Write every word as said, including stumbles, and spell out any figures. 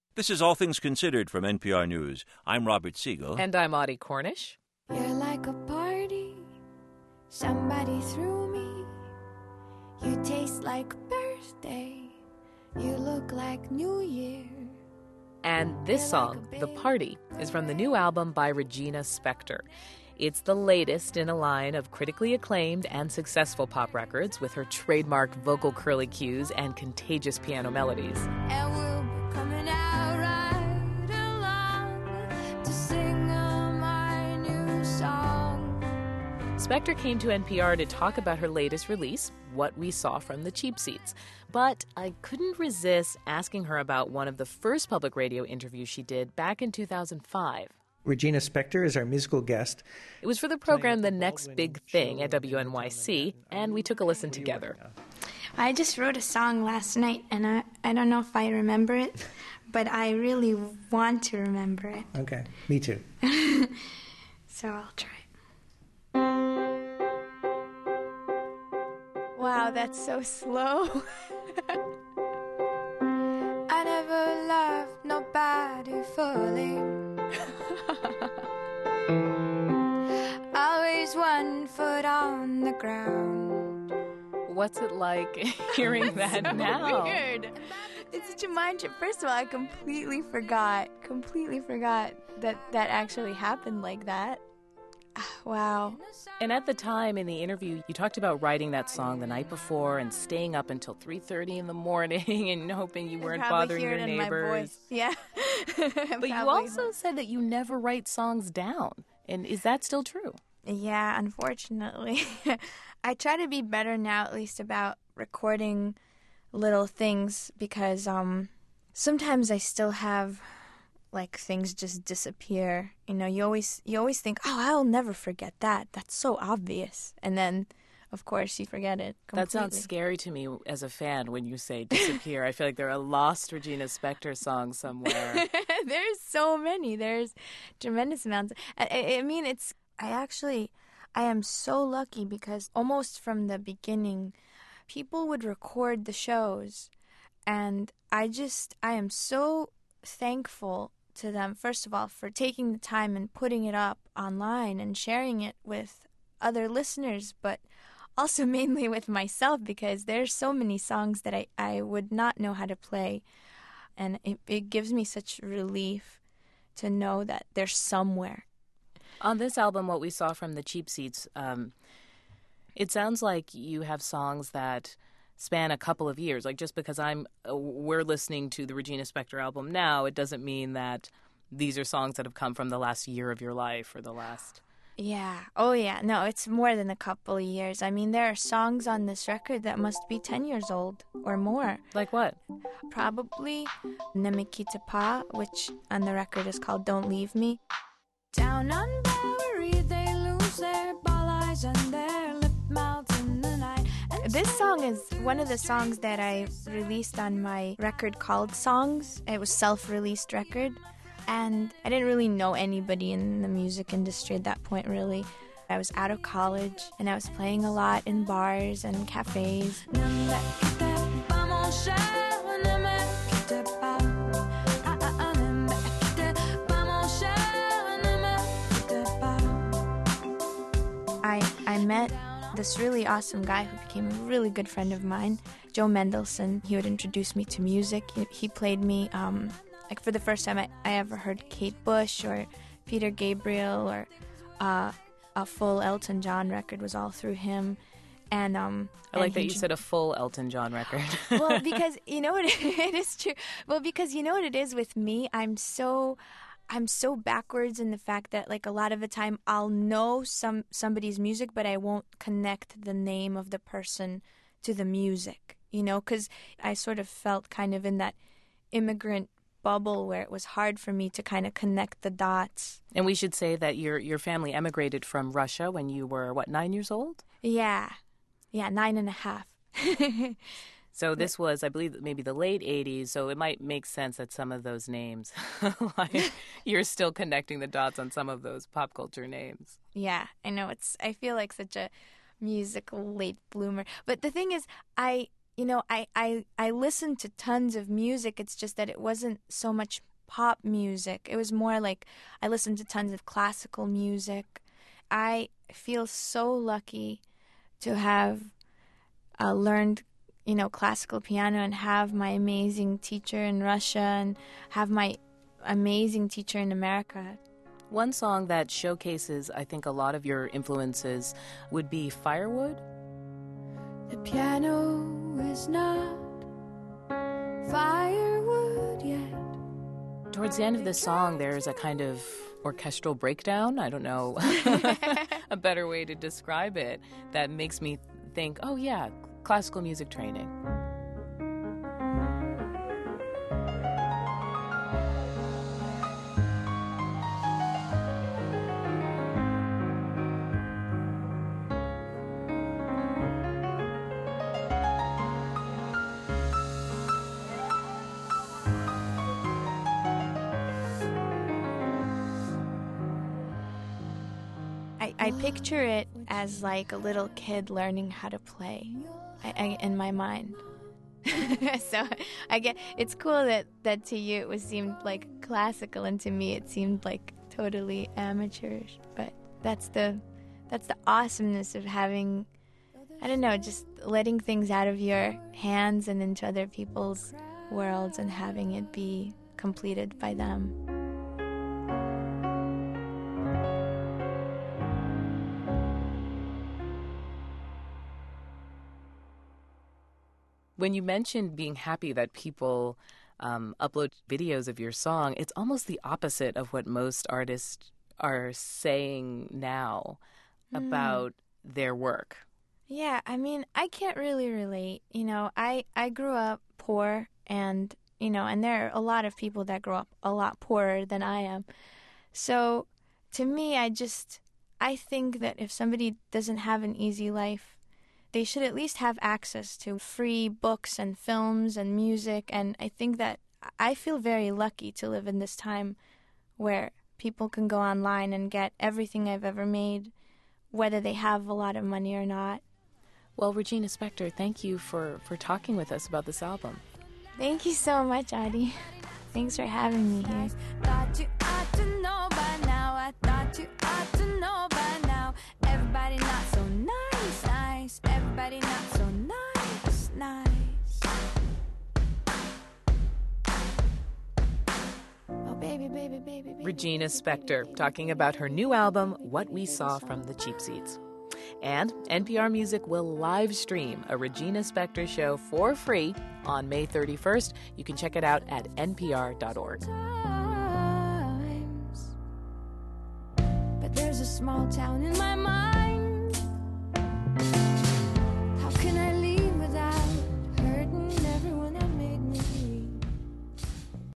This is All Things Considered from N P R News. I'm Robert Siegel. And I'm Audie Cornish. You're like a party somebody threw me. You taste like birthday. You look like New Year. And this song, The Party, is from the new album by Regina Spektor. It's the latest in a line of critically acclaimed and successful pop records with her trademark vocal curly cues and contagious piano melodies. And we'll be coming out right along to sing my new song. Spektor came to N P R to talk about her latest release, What We Saw from the Cheap Seats. But I couldn't resist asking her about one of the first public radio interviews she did back in two thousand five. Regina Spektor is our musical guest. It was for the program The Next Big Thing at W N Y C, and we took a listen together. I just wrote a song last night, and I, I don't know if I remember it, but I really want to remember it. Okay, me too. So I'll try. Wow, that's so slow. I never loved nobody fully. Always one foot on the ground. What's it like hearing that so now? Weird. It's such a mind trip. First of all, I completely forgot, completely forgot that that actually happened like that. Wow. And at the time in the interview, you talked about writing that song the night before and staying up until three thirty in the morning and hoping you weren't bothering your in neighbors. My voice. Yeah. But you also said that you never write songs down. And is that still true? Yeah, unfortunately. I try to be better now, at least about recording little things, because um, sometimes I still have, like, things just disappear. You know, you always you always think, oh, I'll never forget that. That's so obvious. And then, of course, you forget it completely. That sounds scary to me as a fan when you say disappear. I feel like there are lost Regina Spektor songs somewhere. There's so many. There's tremendous amounts. I, I mean, it's, I actually, I am so lucky because almost from the beginning, people would record the shows. And I just, I am so thankful to them, first of all, for taking the time and putting it up online and sharing it with other listeners, but also mainly with myself, because there's so many songs that I, I would not know how to play. And it, it gives me such relief to know that they're somewhere. On this album, What We Saw from the Cheap Seats, um, it sounds like you have songs that span a couple of years. Like, just because I'm uh, we're listening to the Regina Spektor album now, it doesn't mean that these are songs that have come from the last year of your life or the last... Yeah. Oh, yeah. No, it's more than a couple of years. I mean, there are songs on this record that must be ten years old or more. Like what? Probably Ne Me Quitte Pas, which on the record is called Don't Leave Me. Down on Bowery, they lose their ball eyes and their lip mouths in the night. And this song is one of the songs that I released on my record called Songs. It was a self-released record. And I didn't really know anybody in the music industry at that point, really. I was out of college, and I was playing a lot in bars and cafes. I, I met this really awesome guy who became a really good friend of mine, Joe Mendelson. He would introduce me to music. He, he played me... Um, Like, for the first time I, I ever heard Kate Bush or Peter Gabriel or uh, a full Elton John record was all through him. And um, I like and that he, you said a full Elton John record. Well, because, you know what, it is true. Well, because you know what it is with me? I'm so... I'm so backwards in the fact that, like, a lot of the time I'll know some somebody's music, but I won't connect the name of the person to the music, you know? Because I sort of felt kind of in that immigrant bubble where it was hard for me to kind of connect the dots. And we should say that your your family emigrated from Russia when you were, what, nine years old? Yeah. Yeah, nine and a half. So this was, I believe, maybe the late eighties, so it might make sense that some of those names, like, you're still connecting the dots on some of those pop culture names. Yeah, I know. It's. I feel like such a musical late bloomer. But the thing is, I... you know, I, I, I listened to tons of music. It's just that it wasn't so much pop music. It was more like I listened to tons of classical music. I feel so lucky to have uh, learned, you know, classical piano and have my amazing teacher in Russia and have my amazing teacher in America. One song that showcases, I think, a lot of your influences would be Firewood. The piano is not firewood yet. Towards the end of this song, there's a kind of orchestral breakdown. I don't know a better way to describe it that makes me think, oh yeah, classical music training. I, I picture it as like a little kid learning how to play I, I, in my mind. So I get it's cool that, that to you it was seemed like classical, and to me it seemed like totally amateurish. But that's the that's the awesomeness of having, I don't know, just letting things out of your hands and into other people's worlds and having it be completed by them. When you mentioned being happy that people um, upload videos of your song, it's almost the opposite of what most artists are saying now mm. about their work. Yeah, I mean, I can't really relate. You know, I, I grew up poor, and, you know, and there are a lot of people that grow up a lot poorer than I am. So to me, I just, I think that if somebody doesn't have an easy life, they should at least have access to free books and films and music. And I think that I feel very lucky to live in this time where people can go online and get everything I've ever made, whether they have a lot of money or not. Well, Regina Spektor, thank you for, for talking with us about this album. Thank you so much, Adi. Thanks for having me here. Thought you ought to know by now. I thought you ought to know by now. Everybody not so nice, nice. Everybody not so nice, nice. Oh, baby, baby, baby, baby. Regina Spektor talking about her new album, What We Saw from the Cheap Seats. And N P R Music will live stream a Regina Spektor show for free on May thirty-first. You can check it out at N P R dot org. But there's a small town in my mind.